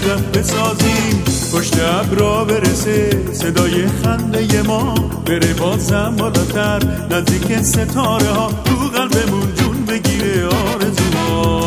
صدف بسازیم، پشت ابرا برسه صدای خنده ما، بره بازم بالاتر نزدیک ستاره ها، تو قلبمون جون بگیره آرزوها.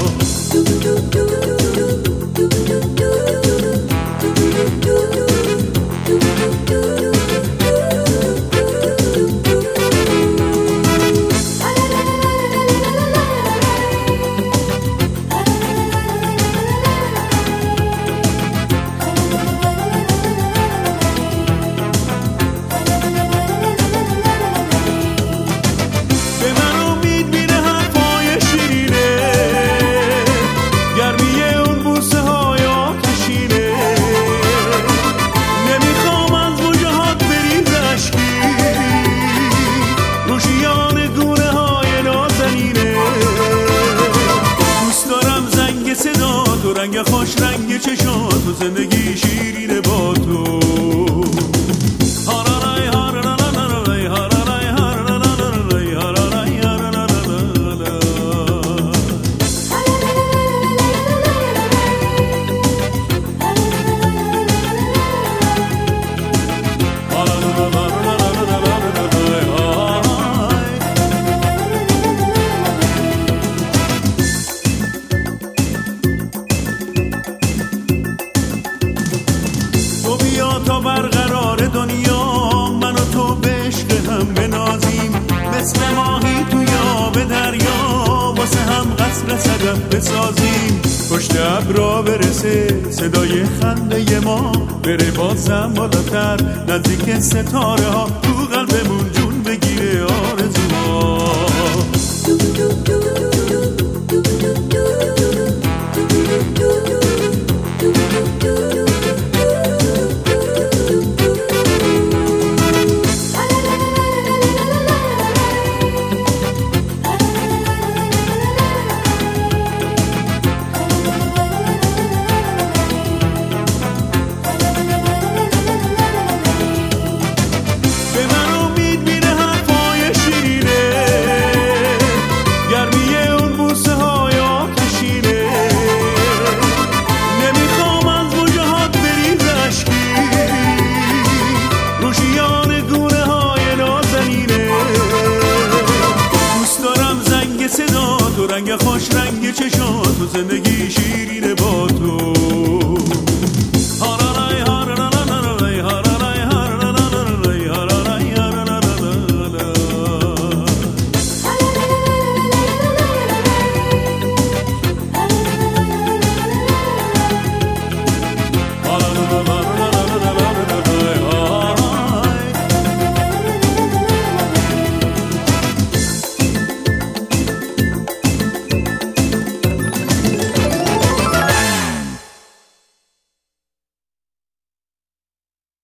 رنگ خوش رنگ چشات تو زندگی شیرینه با تو. تا برقرار دنیا من و تو به عشق هم بنازیم، مثل ماهی توی آب دریا واسه هم قصر صدف بسازیم، پشت ابرا برسه صدای خنده ما، بره بازم بالاتر نزدیک ستاره ها، تو قلبمون جون بگیره آرزوها. رنگ خوش رنگ چشات تو زندگی